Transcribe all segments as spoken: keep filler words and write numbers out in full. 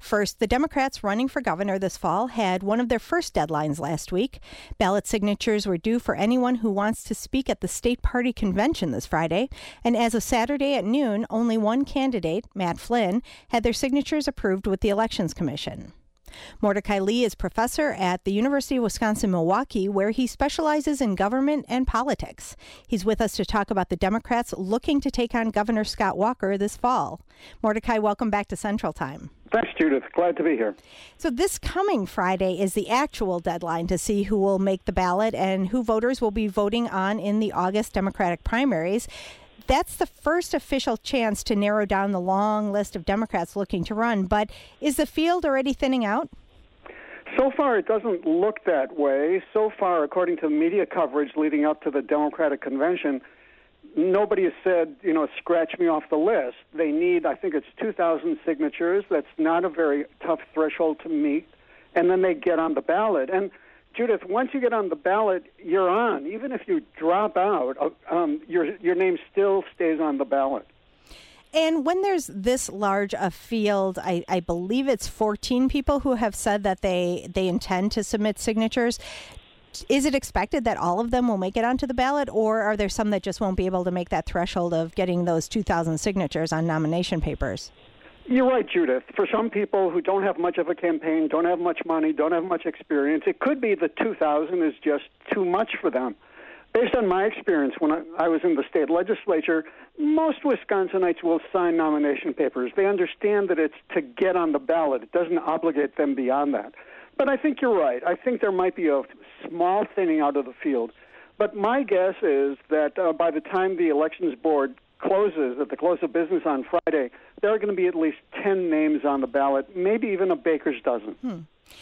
First, the Democrats running for governor this fall had one of their first deadlines last week. Ballot signatures were due for anyone who wants to speak at the state party convention this Friday. And as of Saturday at noon, only one candidate, Matt Flynn, had their signatures approved with the Elections Commission. Mordecai Lee is professor at the University of Wisconsin-Milwaukee, where he specializes in government and politics. He's with us to talk about the Democrats looking to take on Governor Scott Walker this fall. Mordecai, welcome back to Central Time. Thanks, Judith. Glad to be here. So this coming Friday is the actual deadline to see who will make the ballot and who voters will be voting on in the August Democratic primaries. That's the first official chance to narrow down the long list of Democrats looking to run. But is the field already thinning out? So far, it doesn't look that way. So far, according to media coverage leading up to the Democratic convention, nobody has said, you know, scratch me off the list. They need, I think it's two thousand signatures. That's not a very tough threshold to meet. And then they get on the ballot. And Judith, once you get on the ballot, you're on. Even if you drop out, um, your your name still stays on the ballot. And when there's this large a field, I, I believe it's fourteen people who have said that they, they intend to submit signatures. Is it expected that all of them will make it onto the ballot, or are there some that just won't be able to make that threshold of getting those two thousand signatures on nomination papers? You're right, Judith. For some people who don't have much of a campaign, don't have much money, don't have much experience, it could be that two thousand is just too much for them. Based on my experience when I, I was in the state legislature, most Wisconsinites will sign nomination papers. They understand that it's to get on the ballot. It doesn't obligate them beyond that. But I think you're right. I think there might be a small thinning out of the field. But my guess is that uh, by the time the Elections Board closes, at the close of business on Friday, there are going to be at least ten names on the ballot, maybe even a baker's dozen. Hmm.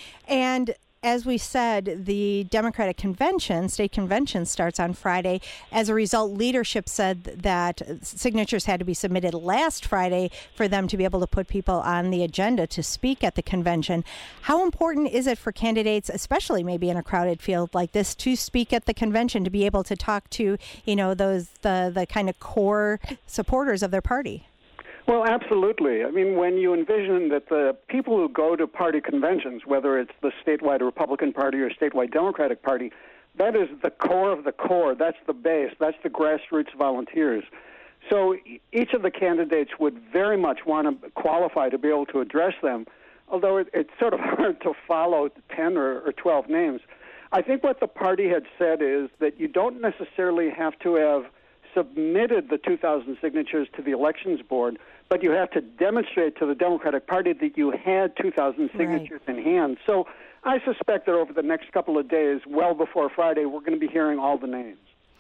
And as we said, the Democratic convention, state convention, starts on Friday. As a result, leadership said that signatures had to be submitted last Friday for them to be able to put people on the agenda to speak at the convention. How important is it for candidates, especially maybe in a crowded field like this, to speak at the convention, to be able to talk to, you know, those the, the kind of core supporters of their party? Well, absolutely. I mean, when you envision that the people who go to party conventions, whether it's the statewide Republican Party or statewide Democratic Party, that is the core of the core. That's the base. That's the grassroots volunteers. So each of the candidates would very much want to qualify to be able to address them, although it, it's sort of hard to follow ten or, or twelve names. I think what the party had said is that you don't necessarily have to have submitted the two thousand signatures to the Elections Board, but you have to demonstrate to the Democratic Party that you had two thousand signatures right in hand. So I suspect that over the next couple of days, well before Friday, we're going to be hearing all the names.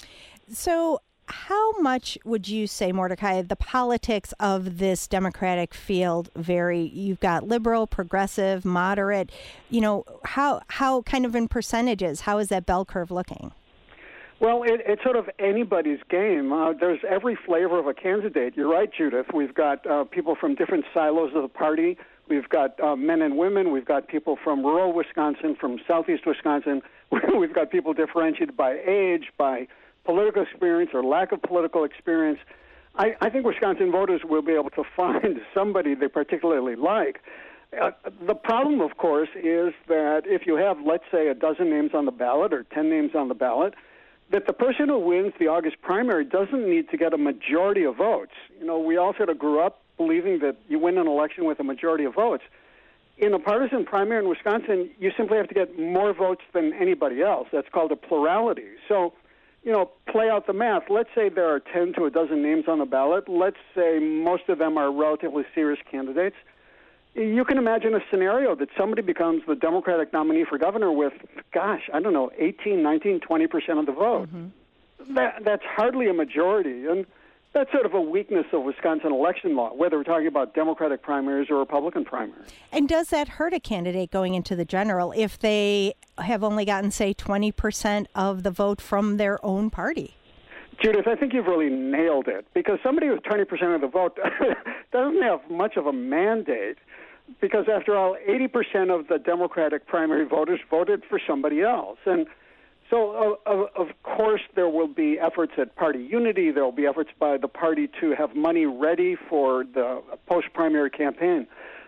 So how much would you say, Mordecai, the politics of this Democratic field vary? You've got liberal, progressive, moderate. You know, how how kind of in percentages, how is that bell curve looking? Well, it, it's sort of anybody's game. Uh, there's every flavor of a candidate. You're right, Judith. We've got uh, people from different silos of the party. We've got uh, men and women. We've got people from rural Wisconsin, from southeast Wisconsin. We've got people differentiated by age, by political experience or lack of political experience. I, I think Wisconsin voters will be able to find somebody they particularly like. Uh, the problem, of course, is that if you have, let's say, a dozen names on the ballot or ten names on the ballot, that the person who wins the August primary doesn't need to get a majority of votes. You know, we all sort of grew up believing that you win an election with a majority of votes. In a partisan primary in Wisconsin, you simply have to get more votes than anybody else. That's called a plurality. So, you know, play out the math. Let's say there are ten to a dozen names on the ballot. Let's say most of them are relatively serious candidates. You can imagine a scenario that somebody becomes the Democratic nominee for governor with, gosh, I don't know, eighteen, nineteen, twenty percent of the vote. Mm-hmm. That, that's hardly a majority. And that's sort of a weakness of Wisconsin election law, whether we're talking about Democratic primaries or Republican primaries. And does that hurt a candidate going into the general if they have only gotten, say, twenty percent of the vote from their own party? Judith, I think you've really nailed it, because somebody with twenty percent of the vote doesn't have much of a mandate, because after all, eighty percent of the Democratic primary voters voted for somebody else. And so, of, of course, there will be efforts at party unity. There will be efforts by the party to have money ready for the post-primary campaign.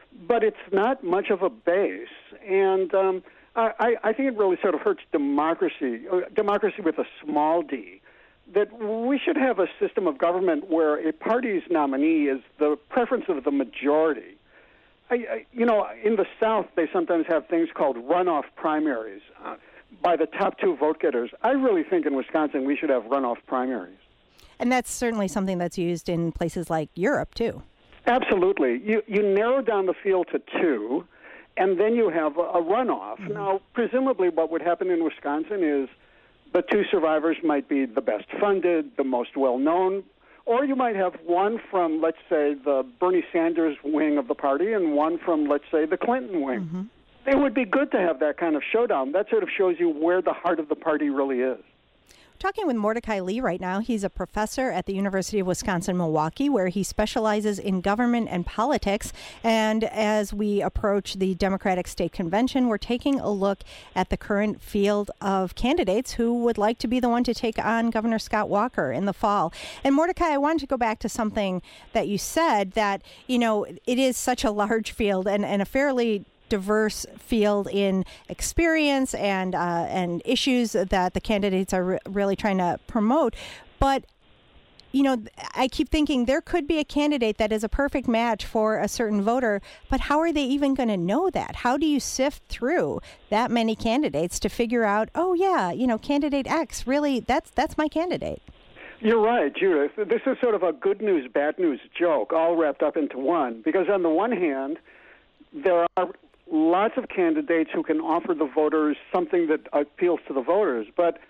but it's not much of a base. And um, I, I think it really sort of hurts democracy, uh, democracy with a small d, that we should have a system of government where a party's nominee is the preference of the majority. I, I, you know, in the South, they sometimes have things called runoff primaries uh, by the top two vote getters. I really think in Wisconsin we should have runoff primaries. And that's certainly something that's used in places like Europe, too. Absolutely. You, you narrow down the field to two, and then you have a, a runoff. Mm-hmm. Now, presumably what would happen in Wisconsin is the two survivors might be the best funded, the most well-known, or you might have one from, let's say, the Bernie Sanders wing of the party and one from, let's say, the Clinton wing. Mm-hmm. It would be good to have that kind of showdown. That sort of shows you where the heart of the party really is. Talking with Mordecai Lee right now. He's a professor at the University of Wisconsin-Milwaukee, where he specializes in government and politics. And as we approach the Democratic State Convention, we're taking a look at the current field of candidates who would like to be the one to take on Governor Scott Walker in the fall. And Mordecai, I wanted to go back to something that you said, that, you know, it is such a large field and, and a fairly diverse field in experience and uh, and issues that the candidates are re- really trying to promote. But, you know, I keep thinking there could be a candidate that is a perfect match for a certain voter, but how are they even going to know that? How do you sift through that many candidates to figure out, oh, yeah, you know, candidate X, really, that's that's my candidate? You're right, Judith. This is sort of a good news, bad news joke all wrapped up into one, because on the one hand, there are lots of candidates who can offer the voters something that appeals to the voters. But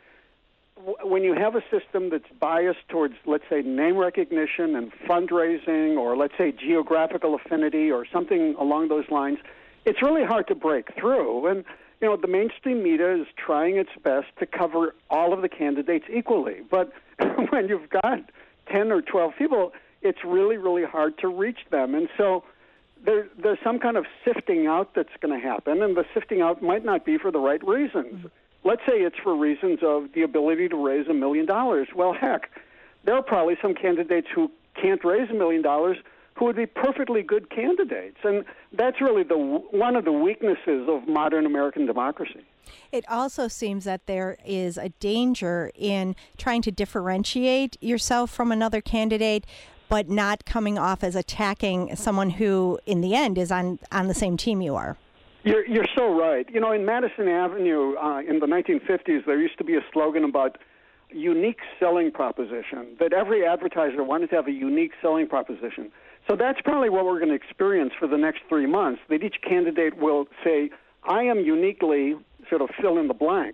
w- when you have a system that's biased towards, let's say, name recognition and fundraising, or let's say geographical affinity or something along those lines, it's really hard to break through. And, you know, the mainstream media is trying its best to cover all of the candidates equally. But when you've got ten or twelve people, it's really, really hard to reach them. And so There, there's some kind of sifting out that's going to happen, and the sifting out might not be for the right reasons. Mm-hmm. Let's say it's for reasons of the ability to raise a million dollars. Well, heck, there are probably some candidates who can't raise a million dollars who would be perfectly good candidates, and that's really the one of the weaknesses of modern American democracy. It also seems that there is a danger in trying to differentiate yourself from another candidate, but not coming off as attacking someone who, in the end, is on, on the same team you are. You're, you're so right. You know, in Madison Avenue uh, in the nineteen fifties, there used to be a slogan about unique selling proposition, that every advertiser wanted to have a unique selling proposition. So that's probably what we're going to experience for the next three months, that each candidate will say, I am uniquely, sort of fill in the blank.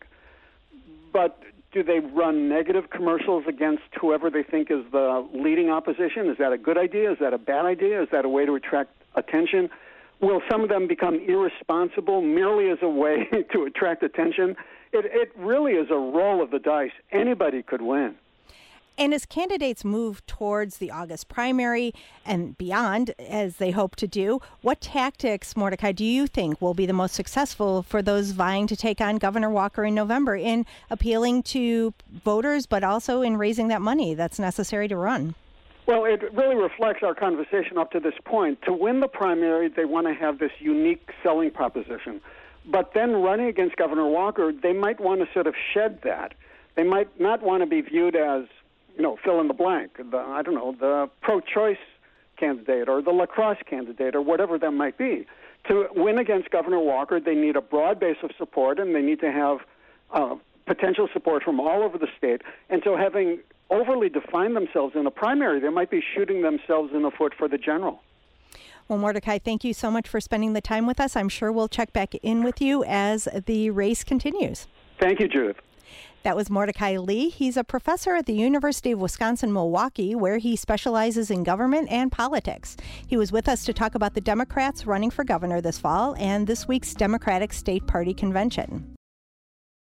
But do they run negative commercials against whoever they think is the leading opposition? Is that a good idea? Is that a bad idea? Is that a way to attract attention? Will some of them become irresponsible merely as a way to attract attention? It, it really is a roll of the dice. Anybody could win. And as candidates move towards the August primary and beyond, as they hope to do, what tactics, Mordecai, do you think will be the most successful for those vying to take on Governor Walker in November in appealing to voters, but also in raising that money that's necessary to run? Well, it really reflects our conversation up to this point. To win the primary, they want to have this unique selling proposition. But then running against Governor Walker, they might want to sort of shed that. They might not want to be viewed as, you know, fill in the blank, the, I don't know, the pro-choice candidate or the lacrosse candidate or whatever that might be. To win against Governor Walker, they need a broad base of support, and they need to have uh, potential support from all over the state. And so having overly defined themselves in a primary, they might be shooting themselves in the foot for the general. Well, Mordecai, thank you so much for spending the time with us. I'm sure we'll check back in with you as the race continues. Thank you, Judith. That was Mordecai Lee. He's a professor at the University of Wisconsin-Milwaukee, where he specializes in government and politics. He was with us to talk about the Democrats running for governor this fall and this week's Democratic State Party Convention.